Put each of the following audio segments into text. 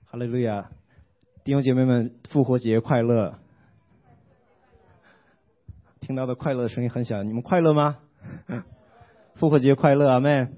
哈利路亚，弟兄姐妹们，复活节快乐！听到的快乐的声音很小，你们快乐吗？复活节快乐，阿们。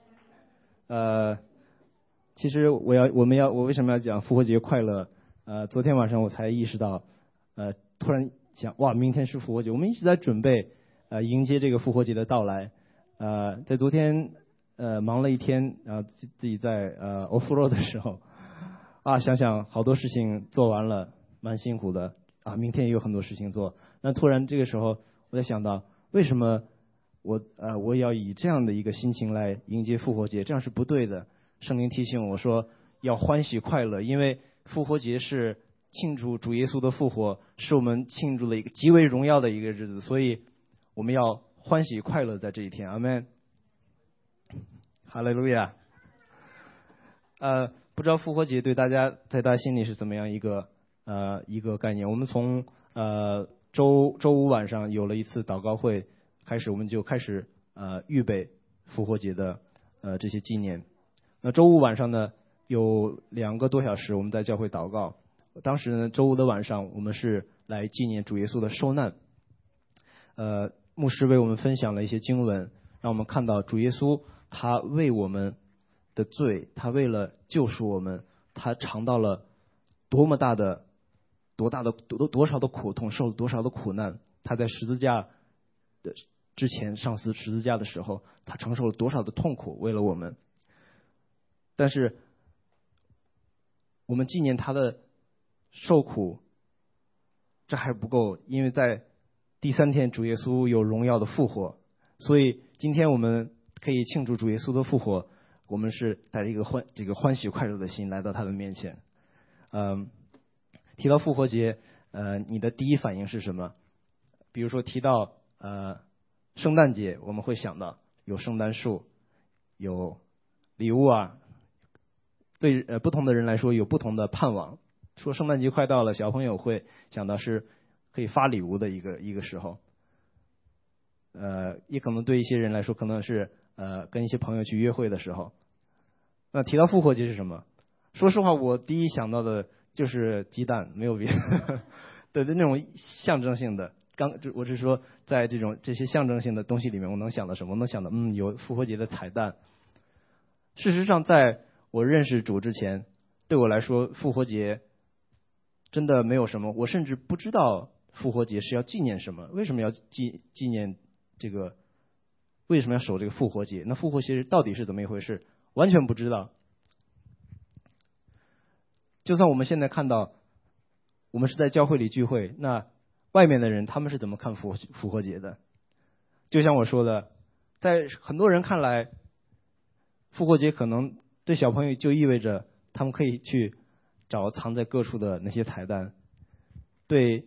其实我为什么要讲复活节快乐？昨天晚上我才意识到，突然想，哇，明天是复活节，我们一直在准备，迎接这个复活节的到来。在昨天忙了一天，然后自己在off-road 的时候，想想好多事情做完了，蛮辛苦的啊，明天也有很多事情做。那突然这个时候，我在想到，为什么我要以这样的一个心情来迎接复活节？这样是不对的。圣灵提醒我说，要欢喜快乐，因为复活节是庆祝主耶稣的复活，是我们庆祝了一个极为荣耀的一个日子，所以我们要欢喜快乐在这一天。阿们，哈利路亚。不知道复活节对大家在大家心里是怎么样一个概念？我们从周五晚上有了一次祷告会开始，我们就开始预备复活节的这些纪念。那周五晚上呢，有2个多小时我们在教会祷告。当时呢，周五的晚上我们是来纪念主耶稣的受难。牧师为我们分享了一些经文，让我们看到主耶稣他为我们的罪，他为了救赎我们，他尝到了多少的苦痛，受了多少的苦难。他在十字架的之前上十字架的时候，他承受了多少的痛苦，为了我们。但是我们纪念他的受苦，这还不够，因为在第3天主耶稣有荣耀的复活，所以今天我们可以庆祝主耶稣的复活。我们是带着一个欢喜快乐的心来到他的面前。提到复活节，你的第一反应是什么？比如说提到圣诞节，我们会想到有圣诞树，有礼物啊。对不同的人来说有不同的盼望。说圣诞节快到了，小朋友会想到是可以发礼物的一个时候。也可能对一些人来说，可能是跟一些朋友去约会的时候。那提到复活节是什么？说实话，我第一想到的就是鸡蛋，没有别的。对，那种象征性的。我是说，在这些象征性的东西里面，我能想到什么？我能想到，有复活节的彩蛋。事实上，在我认识主之前，对我来说，复活节真的没有什么。我甚至不知道复活节是要纪念什么，为什么要纪念这个？为什么要守这个复活节？那复活节到底是怎么一回事？完全不知道。就算我们现在看到，我们是在教会里聚会，那外面的人他们是怎么看复活节的？就像我说的，在很多人看来，复活节可能对小朋友就意味着他们可以去找藏在各处的那些彩蛋。对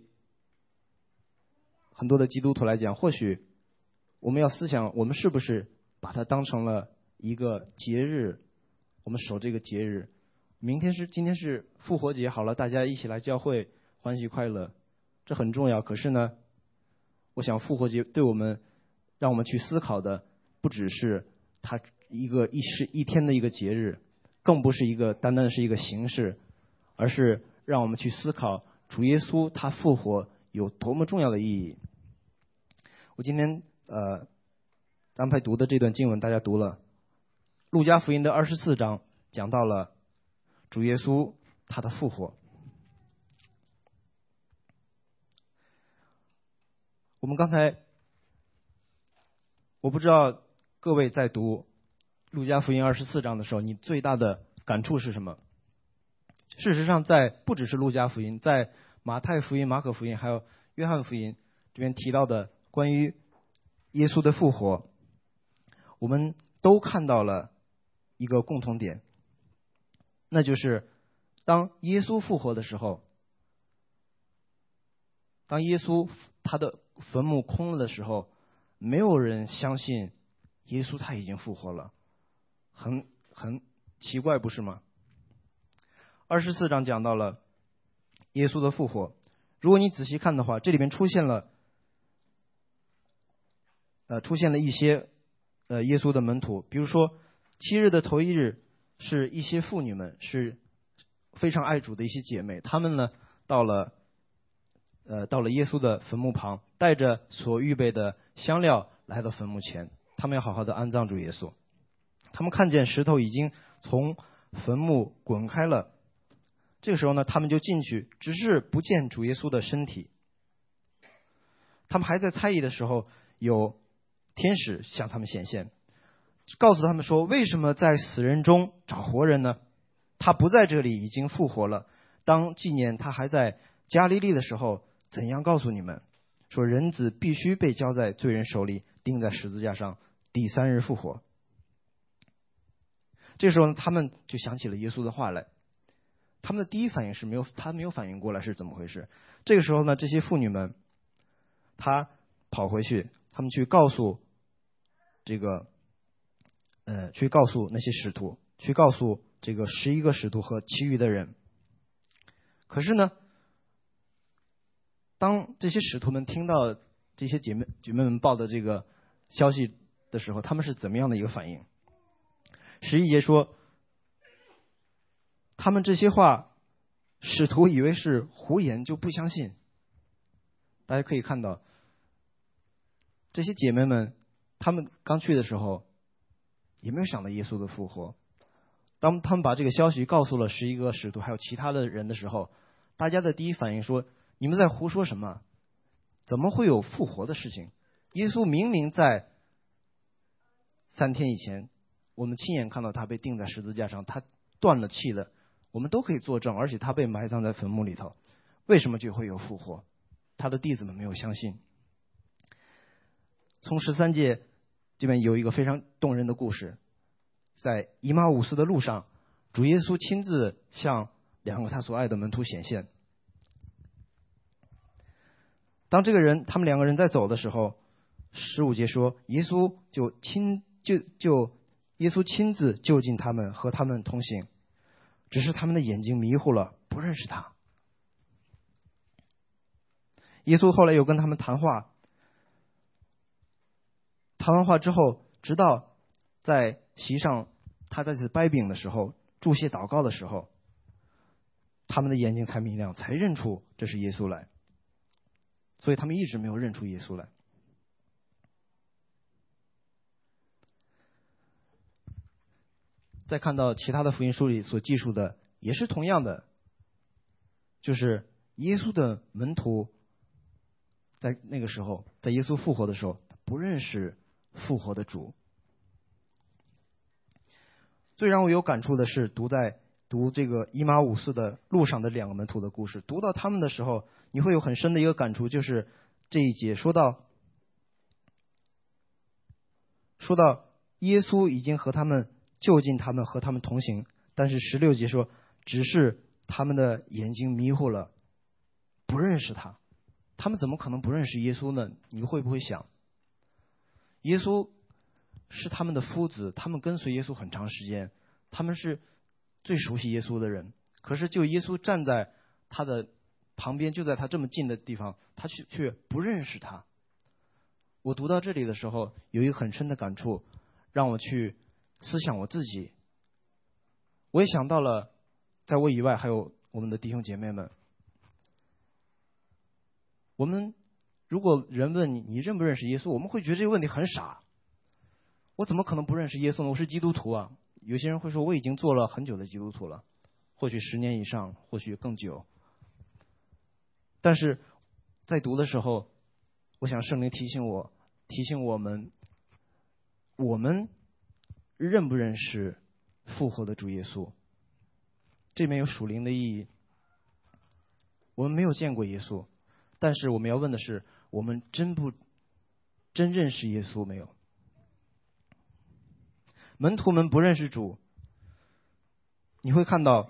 很多的基督徒来讲，或许我们要思想，我们是不是把它当成了一个节日，我们守这个节日。今天是复活节，好了，大家一起来教会欢喜快乐，这很重要。可是呢，我想复活节对我们，让我们去思考的不只是它一天的一个节日，更不是单单是一个形式，而是让我们去思考主耶稣他复活有多么重要的意义。我今天安排读的这段经文，大家读了路加福音的24章，讲到了主耶稣他的复活。我们刚才，我不知道各位在读路加福音24章的时候，你最大的感触是什么？事实上，不只是路加福音，在马太福音、马可福音还有约翰福音这边提到的关于耶稣的复活，我们都看到了一个共同点，那就是当耶稣复活的时候，当耶稣他的坟墓空了的时候，没有人相信耶稣他已经复活了，很奇怪，不是吗？24章讲到了耶稣的复活。如果你仔细看的话，这里面出现了一些耶稣的门徒，比如说7日的头1日是一些妇女们，是非常爱主的一些姐妹，她们呢到了耶稣的坟墓旁，带着所预备的香料来到坟墓前，他们要好好的安葬主耶稣。他们看见石头已经从坟墓滚开了，这个时候呢，他们就进去，只是不见主耶稣的身体。他们还在猜疑的时候，有天使向他们显现，告诉他们说：为什么在死人中找活人呢？他不在这里，已经复活了。当纪念他还在加利利的时候，怎样告诉你们，说人子必须被交在罪人手里，钉在十字架上，第3日复活。这时候呢，他们就想起了耶稣的话来。他们的第一反应是没有反应过来是怎么回事。这个时候呢，这些妇女们，她跑回去，他们去告诉那些使徒，去告诉这个11个使徒和其余的人。可是呢，当这些使徒们听到这些姐妹们报的这个消息的时候，他们是怎么样的一个反应？11节说，他们这些话使徒以为是胡言，就不相信。大家可以看到，这些姐妹们他们刚去的时候也没有想到耶稣的复活。当他们把这个消息告诉了11个使徒还有其他的人的时候，大家的第一反应说：你们在胡说什么？怎么会有复活的事情？耶稣明明在3天以前，我们亲眼看到他被钉在十字架上，他断了气了，我们都可以作证，而且他被埋葬在坟墓里头，为什么就会有复活？他的弟子们没有相信。从13节这边有一个非常动人的故事，在以马忤斯的路上，主耶稣亲自向2个他所爱的门徒显现。当他们2个人在走的时候，15节说，耶稣亲自就近他们，和他们同行，只是他们的眼睛迷糊了，不认识他。耶稣后来又跟他们谈话，谈完话之后，直到在席上他再次掰饼的时候，祝谢祷告的时候，他们的眼睛才明亮，才认出这是耶稣来。所以他们一直没有认出耶稣来。再看到其他的福音书里所记述的也是同样的，就是耶稣的门徒在那个时候，在耶稣复活的时候，不认识复活的主。最让我有感触的是读这个以马忤斯的路上的2个门徒的故事。读到他们的时候，你会有很深的一个感触，就是这一节说到耶稣已经和他们就近他们，和他们同行，但是16节说，只是他们的眼睛迷糊了，不认识他。他们怎么可能不认识耶稣呢？你会不会想，耶稣是他们的夫子，他们跟随耶稣很长时间，他们是最熟悉耶稣的人，可是就耶稣站在他的旁边，就在他这么近的地方，他却不认识他。我读到这里的时候，有一个很深的感触，让我去思想我自己。我也想到了在我以外还有我们的弟兄姐妹们，我们如果人问你认不认识耶稣，我们会觉得这个问题很傻。我怎么可能不认识耶稣呢？我是基督徒啊。有些人会说，我已经做了很久的基督徒了，或许10年以上，或许更久。但是在读的时候，我想圣灵提醒我们，我们认不认识复活的主耶稣？这边有属灵的意义。我们没有见过耶稣，但是我们要问的是，我们真认识耶稣没有？门徒们不认识主，你会看到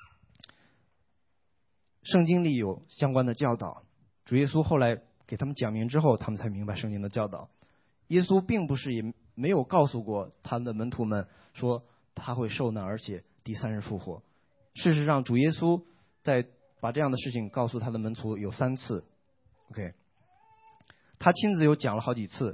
圣经里有相关的教导，主耶稣后来给他们讲明之后，他们才明白圣经的教导。耶稣并不是也没有告诉过他的门徒们说他会受难，而且第3日复活。事实上，主耶稣在把这样的事情告诉他的门徒有3次。OK， 他亲自有讲了好几次。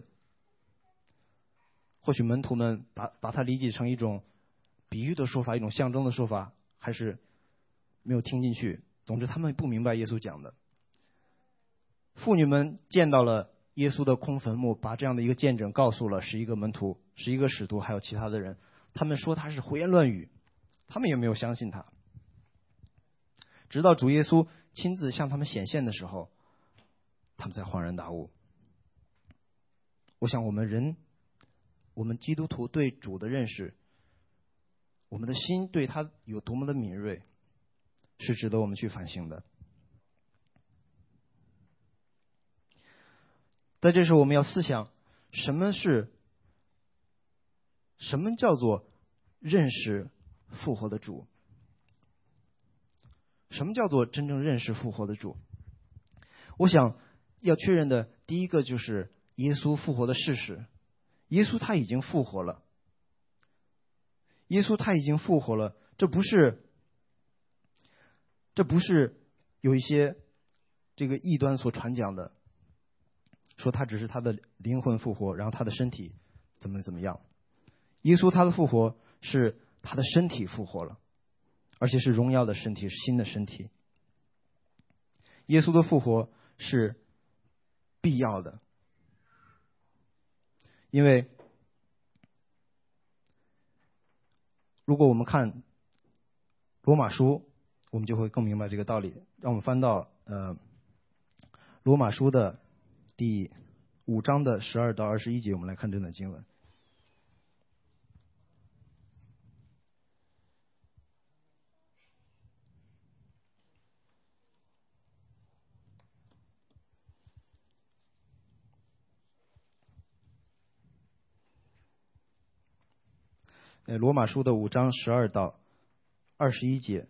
或许门徒们把它理解成一种比喻的说法，一种象征的说法，还是没有听进去。总之他们不明白耶稣讲的。妇女们见到了耶稣的空坟墓，把这样的一个见证告诉了11个门徒、11个使徒还有其他的人，他们说他是胡言乱语，他们也没有相信他。直到主耶稣亲自向他们显现的时候，他们才恍然大悟。我想我们基督徒对主的认识，我们的心对他有多么的敏锐，是值得我们去反省的。在这时候我们要思想，什么叫做认识复活的主？什么叫做真正认识复活的主？我想要确认的第一个就是耶稣复活的事实。耶稣他已经复活了，耶稣他已经复活了，这不是有一些这个异端所传讲的，说他只是他的灵魂复活，然后他的身体怎么样。耶稣他的复活是他的身体复活了，而且是荣耀的身体，是新的身体。耶稣的复活是必要的，因为如果我们看罗马书，我们就会更明白这个道理。让我们翻到罗马书的第5章的12到21节，我们来看这段经文。罗马书的5章12到21节，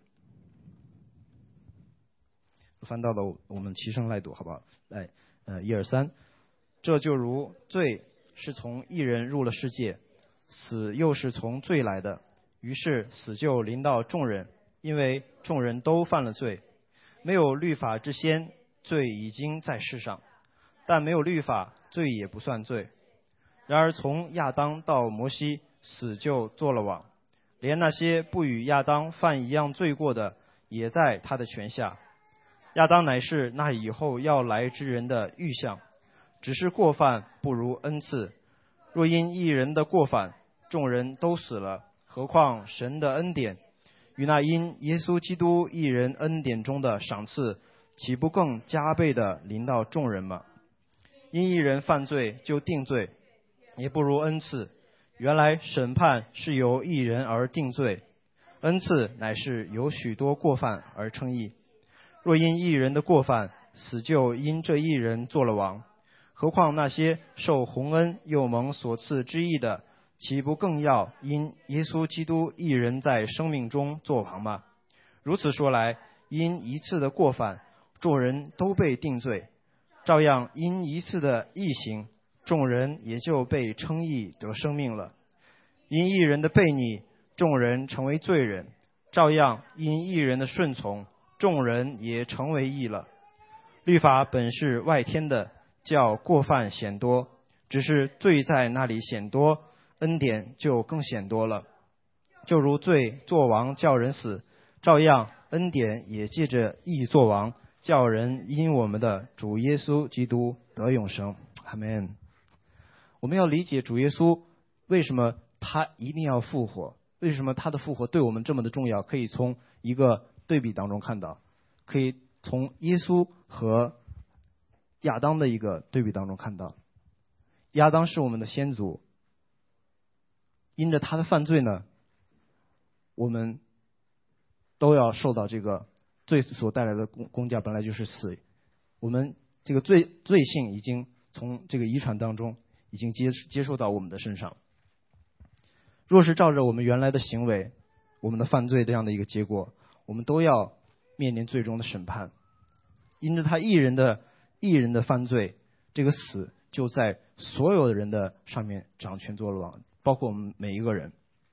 翻到了，我们齐声来读，好不好？来，1、2、3。这就如罪是从一人入了世界，死又是从罪来的，于是死就临到众人，因为众人都犯了罪。没有律法之先，罪已经在世上，但没有律法，罪也不算罪。然而从亚当到摩西，死就做了王，连那些不与亚当犯一样罪过的，也在他的权下。亚当乃是那以后要来之人的预像，只是过犯不如恩赐。若因一人的过犯，众人都死了，何况神的恩典与那因耶稣基督一人恩典中的赏赐，岂不更加倍的临到众人吗？因一人犯罪就定罪，也不如恩赐。原来审判是由一人而定罪，恩赐乃是由许多过犯而称义。若因一人的过犯，死就因这一人做了王，何况那些受洪恩又蒙所赐之义的，岂不更要因耶稣基督一人在生命中做王吗？如此说来，因一次的过犯，众人都被定罪，照样因一次的义行，众人也就被称义得生命了。因一人的悖逆，众人成为罪人，照样因一人的顺从，众人也成为义了。律法本是外添的，叫过犯显多，只是罪在那里显多，恩典就更显多了。就如罪作王叫人死，照样恩典也借着义作王，叫人因我们的主耶稣基督得永生。阿们。我们要理解主耶稣为什么他一定要复活，为什么他的复活对我们这么的重要，可以从一个对比当中看到，可以从耶稣和亚当的一个对比当中看到。亚当是我们的先祖，因着他的犯罪呢，我们都要受到这个罪所带来的工价，本来就是死。我们这个罪性已经从这个遗传当中已经接受到我们的身上。若是照着我们原来的行为，我们的犯罪这样的一个结果，我们都要面临最终的审判。因着他一人的犯罪，这个死就在所有的人的上面掌权作了王，包括我们每一个人。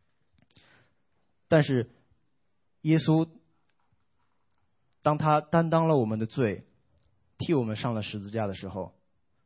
但是耶稣当他担当了我们的罪，替我们上了十字架的时候，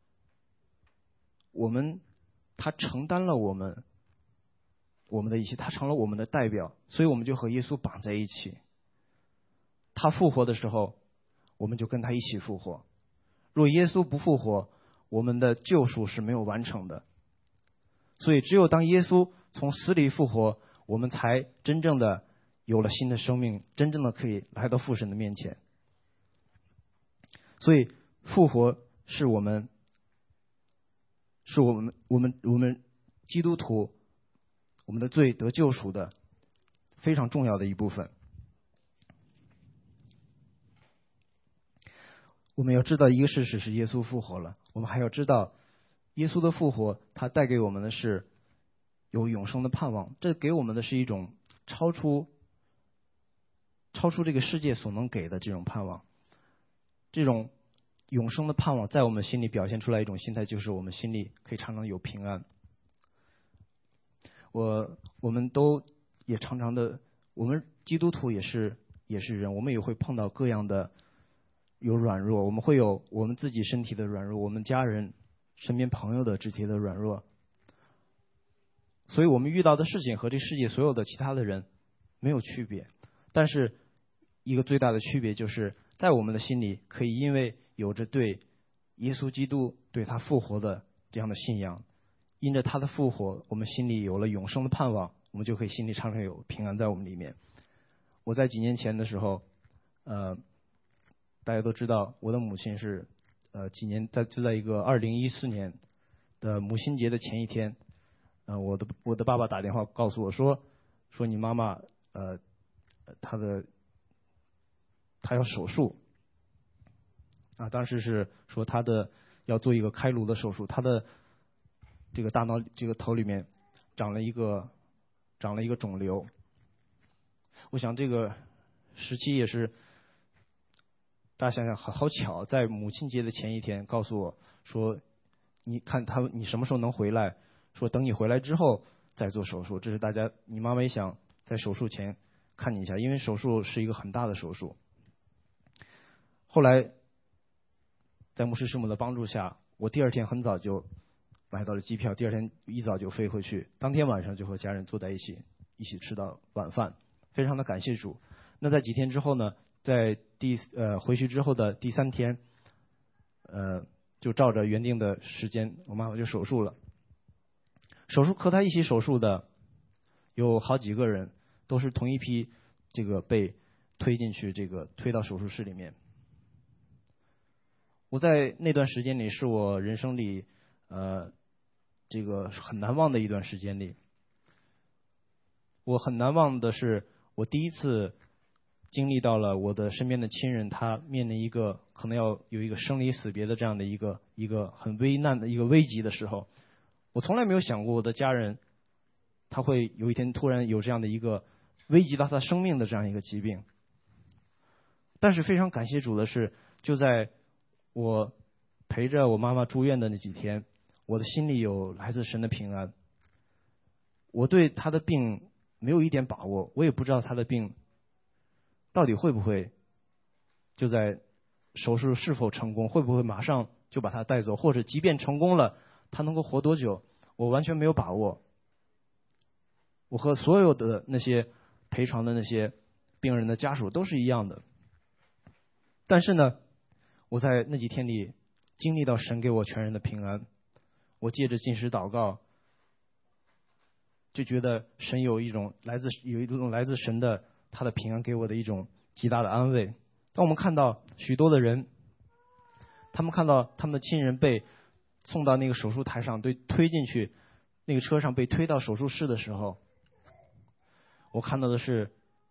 他承担了我们的一切，他成了我们的代表，所以我们就和耶稣绑在一起。 他复活的时候，我们就跟他一起复活。若耶稣不复活，我们的救赎是没有完成的。所以只有当耶稣从死里复活，我们才真正的有了新的生命，真正的可以来到父神的面前。所以复活是我们基督徒我们的罪得救赎的非常重要的一部分。我们要知道一个事实是耶稣复活了，我们还要知道耶稣的复活，他带给我们的是有永生的盼望，这给我们的是一种超出这个世界所能给的这种盼望。这种永生的盼望在我们心里表现出来一种心态，就是我们心里可以常常有平安。我们都也常常的，我们基督徒也是人，我们也会碰到各样的有软弱，我们会有我们自己身体的软弱，我们家人身边朋友的肢体的软弱，所以我们遇到的事情和这世界所有的其他的人没有区别。但是一个最大的区别就是在我们的心里可以因为有着对耶稣基督对他复活的这样的信仰，因着他的复活，我们心里有了永生的盼望，我们就可以心里常常有平安在我们里面。我在几年前的时候大家都知道我的母亲是就在一个2014年的母亲节的前一天，我的爸爸打电话告诉我说你妈妈她要手术当时是说她要做一个开颅的手术，她的这个大脑这个头里面长了一个肿瘤。我想这个时期也是大家想想好巧，在母亲节的前一天告诉我说你看你什么时候能回来，说等你回来之后再做手术。这是你妈妈也想在手术前看你一下，因为手术是一个很大的手术。后来在牧师师母的帮助下，我第二天很早就买到了机票，第二天一早就飞回去，当天晚上就和家人坐在一起吃到晚饭，非常的感谢主。那在几天之后呢，在回去之后的第3天就照着原定的时间，我妈妈就手术了。手术和她一起手术的有好几个人，都是同一批这个被推进去推到手术室里面。我在那段时间里是我人生里这个很难忘的一段时间里。我很难忘的是我第一次经历到了我的身边的亲人他面临可能要有一个生离死别的这样的一个很危难的一个危急的时候。我从来没有想过我的家人他会有一天突然有这样的一个危及到他生命的这样一个疾病。但是非常感谢主的是，就在我陪着我妈妈住院的那几天，我的心里有来自神的平安。我对她的病没有一点把握，我也不知道她的病到底会不会就在手术是否成功，会不会马上就把她带走，或者即便成功了，她能够活多久，我完全没有把握。我和所有的那些陪床的那些病人的家属都是一样的。但是呢，我在那几天里经历到神给我全然的平安。我借着禁食祷告，就觉得神有一种来自神的他的平安给我的一种极大的安慰。当我们看到许多的人，他们看到他们的亲人被送到那个手术台上，推进去那个车上，被推到手术室的时候，我看到的是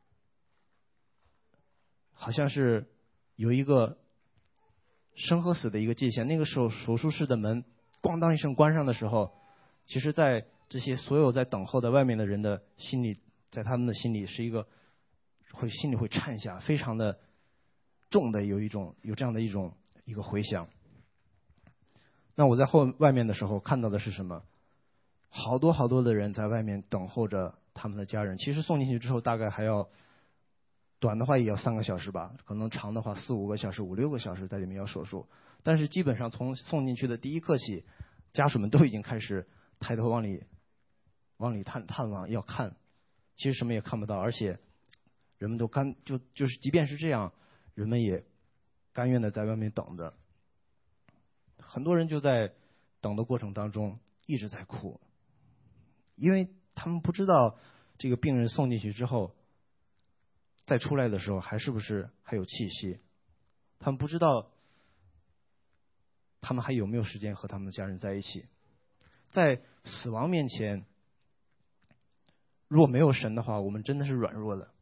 好像是有一个生和死的一个界限。那个手术室的门咣当一声关上的时候，其实在这些所有在等候的外面的人的心里，在他们的心里是心里会颤下，非常的重的有这样的一个回响。那我在外面的时候看到的是什么？好多好多的人在外面等候着他们的家人。其实送进去之后大概还要短的话也要3个小时吧，可能长的话4、5个小时、5、6个小时在里面要手术。但是基本上从送进去的第一刻起，家属们都已经开始抬头往里探望，要看，其实什么也看不到，而且人们都就是即便是这样，人们也甘愿的在外面等着。很多人就在等的过程当中一直在哭，因为他们不知道这个病人送进去之后，再出来的时候是不是还有气息，他们不知道他们还有没有时间和他们的家人在一起。在死亡面前，如果没有神的话，我们真的是软弱的。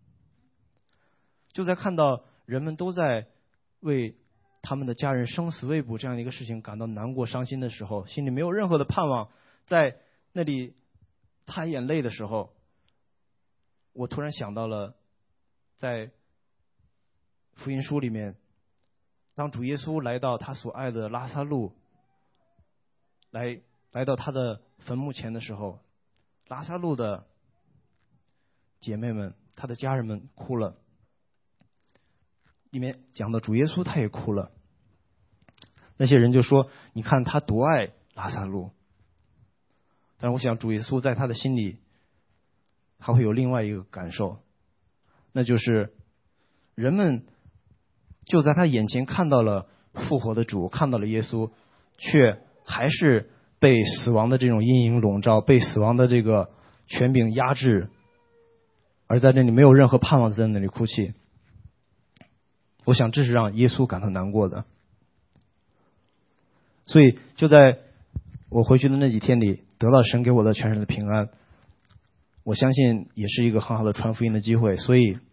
就在看到人们都在为他们的家人生死未卜这样的一个事情感到难过伤心的时候，心里没有任何的盼望，在那里淌眼泪的时候，我突然想到了在福音书里面，当主耶稣来到他所爱的拉撒路来到他的坟墓前的时候，拉撒路的姐妹们，他的家人们哭了。里面讲的主耶稣他也哭了。那些人就说，你看他多爱拉撒路。但是我想主耶稣在他的心里他会有另外一个感受，那就是人们就在他眼前看到了复活的主，看到了耶稣，却还是被死亡的这种阴影笼罩，被死亡的这个权柄压制，而在那里没有任何盼望，在那里哭泣。我想这是让耶稣感到难过的。所以就在我回去的那几天里，得到神给我的全然的平安，我相信也是一个很好的传福音的机会。所以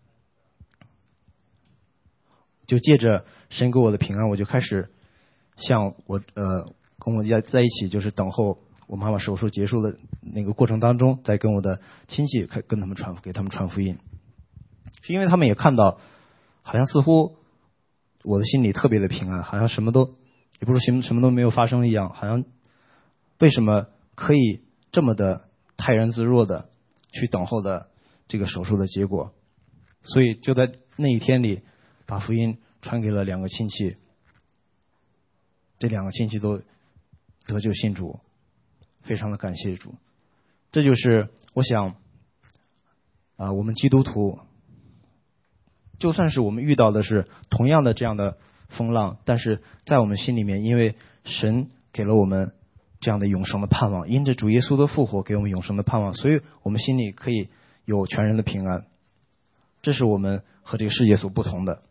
就借着神给我的平安，我就开始像我跟我家在一起，就是等候我妈妈手术结束的那个过程当中，在跟我的亲戚跟他们给他们传福音。是因为他们也看到，好像似乎我的心里特别的平安，好像什么都也不是什么都没有发生一样，好像为什么可以这么的泰然自若的去等候的这个手术的结果。所以就在那一天里，把福音传给了2个亲戚，这2个亲戚都得救信主，非常的感谢主。这就是我想我们基督徒，就算是我们遇到的是同样的这样的风浪，但是在我们心里面，因为神给了我们这样的永生的盼望，因着主耶稣的复活给我们永生的盼望，所以我们心里可以有全然的平安。这是我们和这个世界所不同的。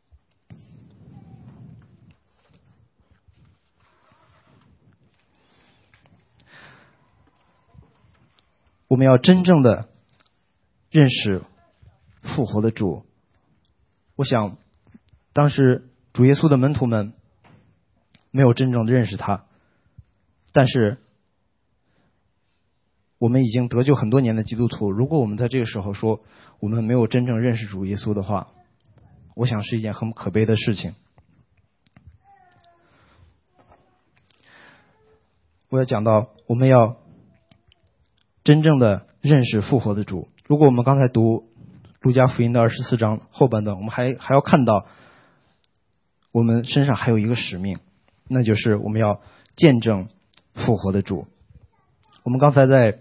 我们要真正的认识复活的主。我想当时主耶稣的门徒们没有真正的认识他，但是我们已经得救很多年的基督徒，如果我们在这个时候说我们没有真正认识主耶稣的话，我想是一件很可悲的事情。我要讲到我们要真正的认识复活的主。如果我们刚才读路加福音的24章后半段，我们还要看到我们身上还有一个使命，那就是我们要见证复活的主。我们刚才在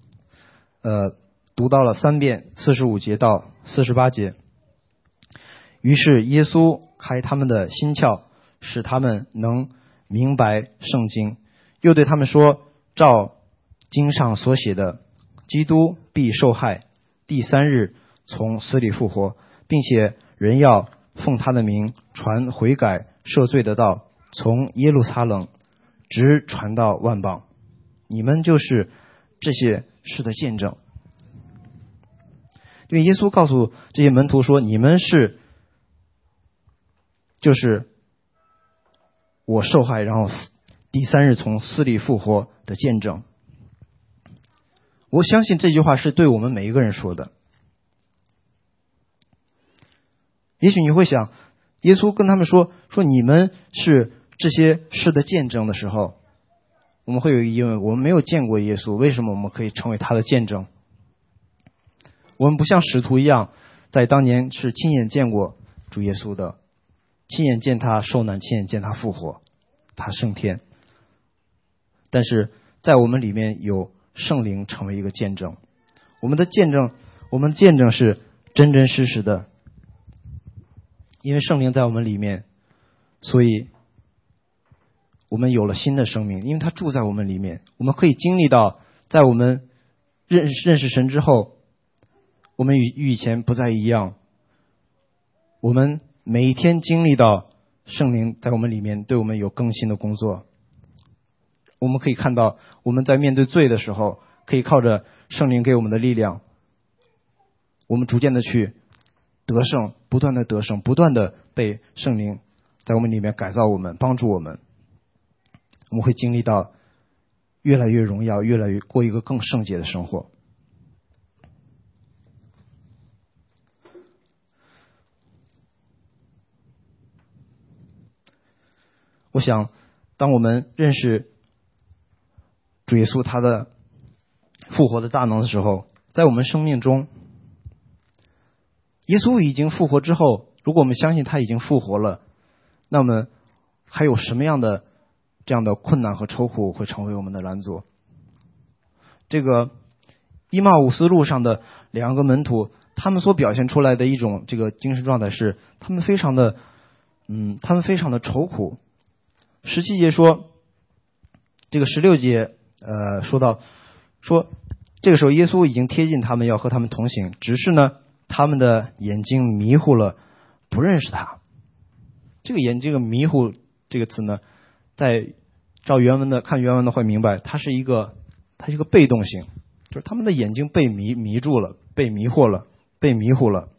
读到了3遍45节到48节。于是耶稣开他们的心窍，使他们能明白圣经，又对他们说，照经上所写的，基督必受害，第3日从死里复活，并且人要奉他的名传悔改赦罪的道，从耶路撒冷直传到万邦。你们就是这些事的见证。因为耶稣告诉这些门徒说，你们就是我受害然后第3日从死里复活的见证。我相信这句话是对我们每一个人说的。也许你会想，耶稣跟他们说你们是这些事的见证的时候，我们会有一个疑问，我们没有见过耶稣，为什么我们可以成为他的见证？我们不像使徒一样，在当年是亲眼见过主耶稣的，亲眼见他受难，亲眼见他复活，他升天。但是在我们里面有圣灵成为一个见证。我们的见证是真真实实的。因为圣灵在我们里面，所以我们有了新的生命，因为他住在我们里面，我们可以经历到在我们认识神之后，我们与以前不再一样。我们每一天经历到圣灵在我们里面对我们有更新的工作。我们可以看到我们在面对罪的时候，可以靠着圣灵给我们的力量，我们逐渐的去得胜，不断的得胜，不断的被圣灵在我们里面改造我们，帮助我们。我们会经历到越来越荣耀，越来越过一个更圣洁的生活。我想当我们认识主耶稣他的复活的大能的时候，在我们生命中，耶稣已经复活之后，如果我们相信他已经复活了，那么还有什么样的这样的困难和愁苦会成为我们的拦阻？这个伊马伍斯路上的两个门徒，他们所表现出来的一种这个精神状态是，他们非常的愁苦。17节说，这个16节说到说，这个时候耶稣已经贴近他们，要和他们同行，只是呢他们的眼睛迷糊了，不认识他。这个眼睛迷糊这个词呢，在照原文的看原文的会明白，它是一个被动性，就是他们的眼睛被迷住了，被迷惑了，被迷糊了。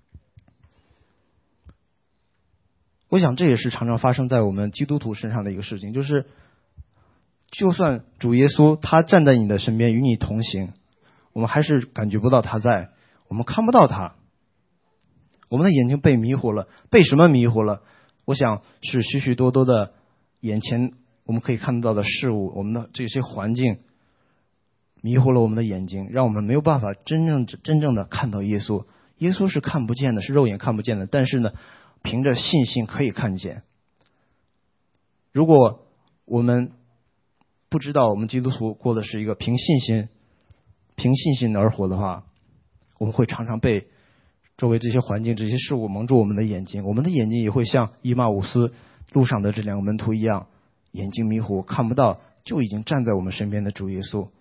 我想这也是常常发生在我们基督徒身上的一个事情，就是就算主耶稣他站在你的身边与你同行，我们还是感觉不到他在，我们看不到他，我们的眼睛被迷糊了。被什么迷糊了？我想是许许多多的眼前我们可以看到的事物，我们的这些环境迷糊了我们的眼睛，让我们没有办法真正的看到耶稣。耶稣是看不见的，是肉眼看不见的，但是呢凭着信心可以看见。如果我们不知道我们基督徒过的是一个凭信心而活的话，我们会常常被周围这些环境这些事物蒙住我们的眼睛，我们的眼睛也会像以马忤斯路上的这两个门徒一样，眼睛迷糊，看不到就已经站在我们身边的主耶稣。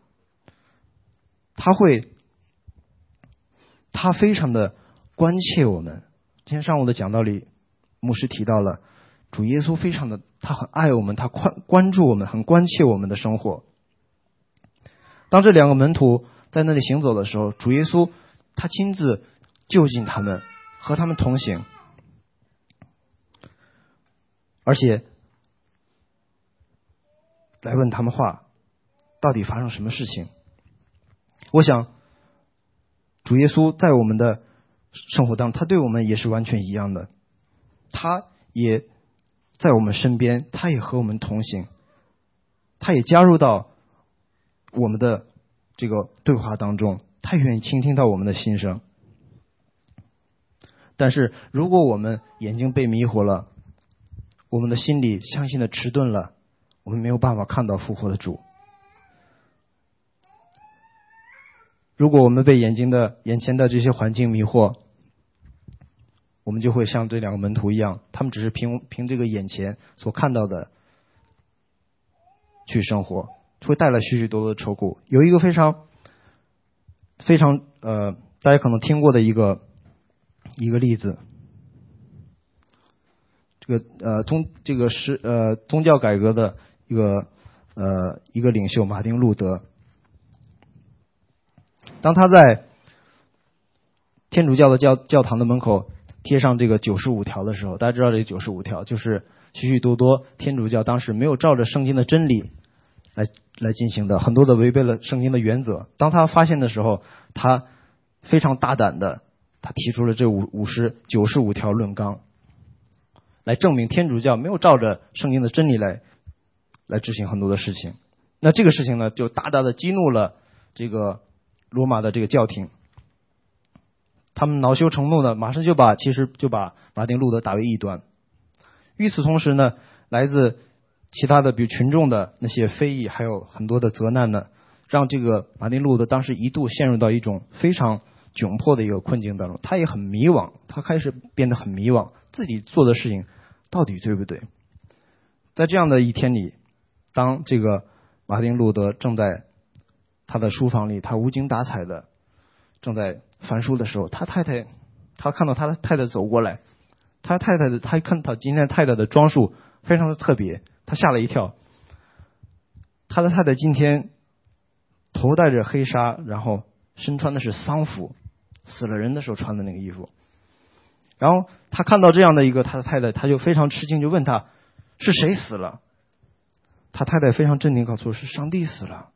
他非常的关切我们。今天上午的讲道里牧师提到了主耶稣他很爱我们，他关注我们，很关切我们的生活。当这两个门徒在那里行走的时候，主耶稣他亲自就近他们，和他们同行，而且来问他们话，到底发生什么事情。我想主耶稣在我们的生活当中，他对我们也是完全一样的，他也在我们身边，他也和我们同行，他也加入到我们的这个对话当中，他愿意倾听到我们的心声。但是如果我们眼睛被迷惑了，我们的心里相信的迟钝了，我们没有办法看到复活的主。如果我们被眼前的这些环境迷惑，我们就会像这两个门徒一样，他们只是凭这个眼前所看到的去生活，会带来许许多多的愁苦。有一个非常大家可能听过的一个例子，宗教改革的一个领袖马丁路德，当他在天主教的教堂的门口贴上这个95条的时候，大家知道这95条就是许许多多天主教当时没有照着圣经的真理来进行的，很多的违背了圣经的原则。当他发现的时候，他非常大胆的他提出了这95条论纲，来证明天主教没有照着圣经的真理来执行很多的事情。那这个事情呢，就大大的激怒了这个罗马的这个教廷，他们恼羞成怒呢，马上就把马丁路德打为异端。与此同时呢，来自其他的比如群众的那些非议，还有很多的责难呢，让这个马丁路德当时一度陷入到一种非常窘迫的一个困境当中，他也很迷惘，他开始变得很迷惘，自己做的事情到底对不对？在这样的一天里，当这个马丁路德正在他的书房里，他无精打采的正在翻书的时候，他看到他的太太走过来，他看到今天太太的装束非常的特别，他吓了一跳。他的太太今天头戴着黑纱，然后身穿的是丧服，死了人的时候穿的那个衣服。然后他看到这样的一个他的太太，他就非常吃惊，就问他是谁死了。他太太非常镇定告诉我，是上帝死了。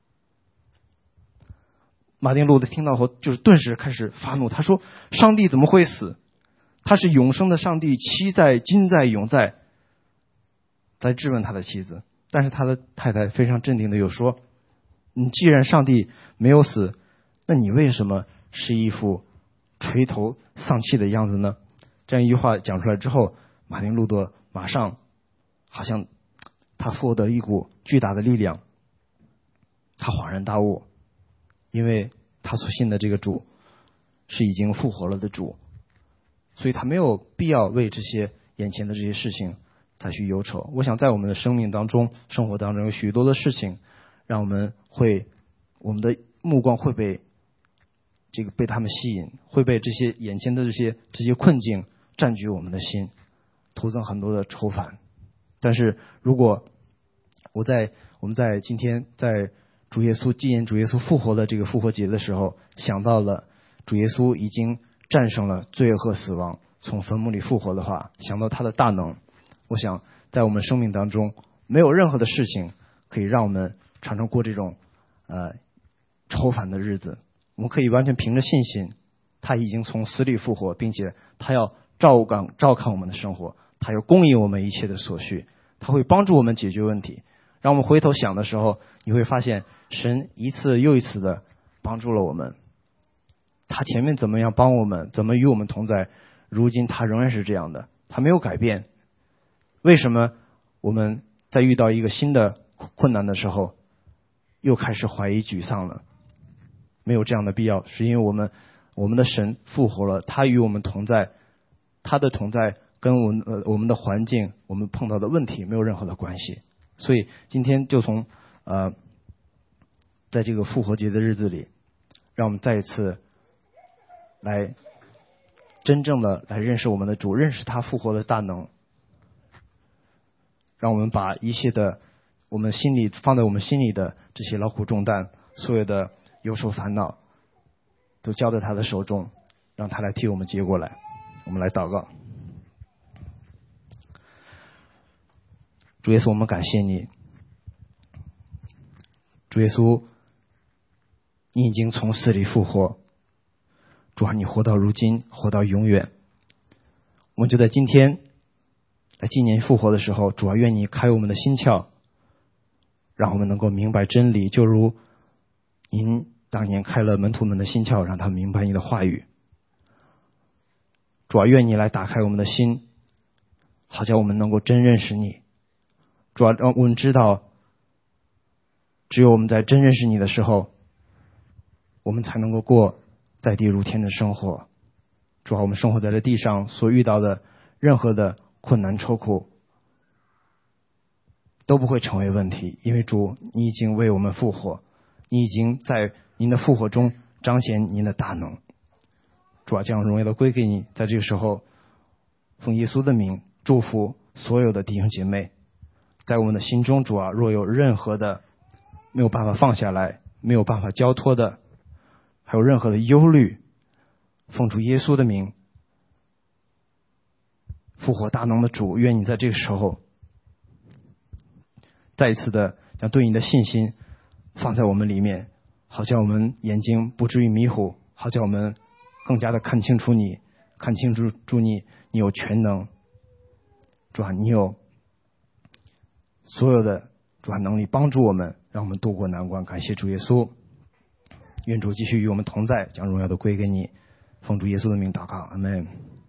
马丁路德听到后就是顿时开始发怒，他说上帝怎么会死？他是永生的上帝，期在今在永在，在质问他的妻子。但是他的太太非常镇定的又说，你既然上帝没有死，那你为什么是一副垂头丧气的样子呢？这样一句话讲出来之后，马丁路德马上好像他获得一股巨大的力量，他恍然大悟，因为他所信的这个主是已经复活了的主，所以他没有必要为这些眼前的这些事情再去忧愁。我想在我们的生命当中、生活当中有许多的事情，让我们的目光会被他们吸引，会被这些眼前的这些困境占据我们的心，徒增很多的愁烦。但是如果我们在今天在纪念主耶稣复活的这个复活节的时候，想到了主耶稣已经战胜了罪恶和死亡，从坟墓里复活的话，想到他的大能，我想在我们生命当中没有任何的事情可以让我们常常过这种愁烦的日子。我们可以完全凭着信心，他已经从死里复活，并且他要照看我们的生活，他要供应我们一切的所需，他会帮助我们解决问题。让我们回头想的时候，你会发现神一次又一次的帮助了我们，他前面怎么样帮我们，怎么与我们同在，如今他仍然是这样的，他没有改变。为什么我们在遇到一个新的困难的时候又开始怀疑沮丧了？没有这样的必要，是因为我们的神复活了，他与我们同在，他的同在跟我们的环境，我们碰到的问题没有任何的关系。所以今天就从在这个复活节的日子里，让我们再一次来真正的来认识我们的主，认识他复活的大能，让我们把一切的放在我们心里的这些劳苦重担，所有的忧愁烦恼都交在他的手中，让他来替我们接过来。我们来祷告。主耶稣，我们感谢你，主耶稣，你已经从死里复活，主啊，你活到如今，活到永远。我们就在今天来纪念复活的时候，主啊，愿你开我们的心窍，让我们能够明白真理，就如您当年开了门徒们的心窍，让他们明白你的话语。主啊，愿你来打开我们的心，好叫我们能够真认识你。主啊，让我们知道，只有我们在真认识你的时候，我们才能够过在地如天的生活。主啊，我们生活在这地上所遇到的任何的困难愁苦都不会成为问题，因为主，你已经为我们复活，你已经在您的复活中彰显您的大能。主啊，将荣耀都归给你。在这个时候，奉耶稣的名祝福所有的弟兄姐妹。在我们的心中，主啊，若有任何的没有办法放下来，没有办法交托的，还有任何的忧虑，奉主耶稣的名，复活大能的主，愿你在这个时候再一次的将对你的信心放在我们里面，好叫我们眼睛不至于迷糊，好叫我们更加的看清楚你，看清楚你有全能，主啊，你有所有的主啊能力帮助我们，让我们渡过难关。感谢主耶稣，愿主继续与我们同在，将荣耀都归给你。奉主耶稣的名祷告，阿们。